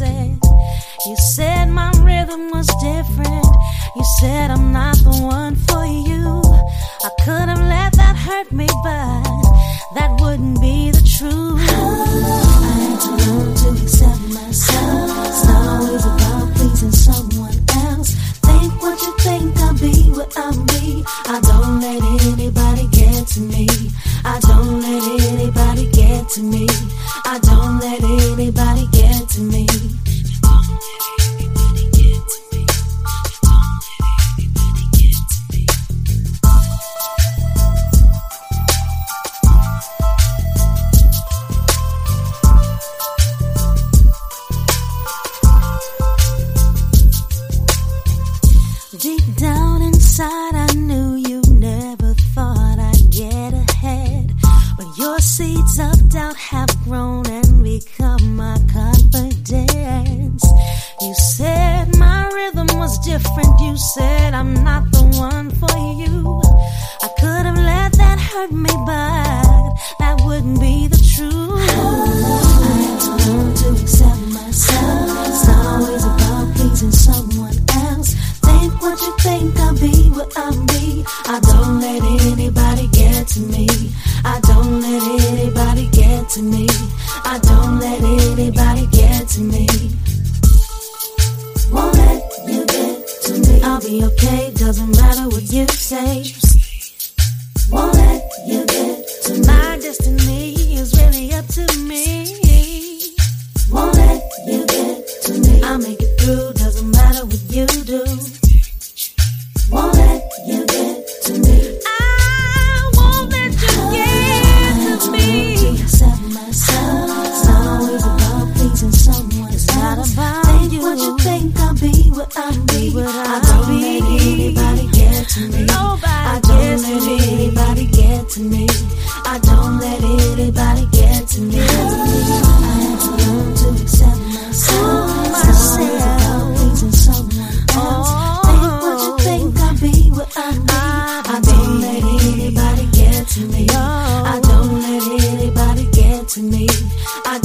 said. You said my rhythm was different. You said I'm not the one for you. I could have let that hurt me, but that wouldn't be the truth. I had to learn to accept myself. It's not always about pleasing someone else. Think what you think I'll be what I'll be. I don't let anybody get to me. I don't let anybody get to me. I don't let anybody get to me. Deep down inside I knew you never thought I'd get ahead, but your seeds of doubt have grown and become my confidence. You said my rhythm was different. You said I'm not the one for you. I could have let that hurt me, but that wouldn't be the truth. I had to learn to accept myself. It's not always about pleasing someone else. Think what you think I'll be what I'll be. I don't let anybody get to me. I don't let anybody get to me. I don't let anybody get to me. Won't let you get to me. I'll be okay, doesn't matter what you say. Won't let you get to me. My destiny is really up to me. Won't let you get to me. I'll make it through, doesn't matter what you do. Won't let you get to me. I won't let you get to me. To accept myself. It's not always about pleasing someone. It's not about think you. What you think I'll be what I'll be. I don't let anybody get to me. I don't let anybody get to me. I don't let anybody get to me. I had to learn to accept myself. It's not always about pleasing someone else. I don't let anybody get to me. I don't let anybody get to me. I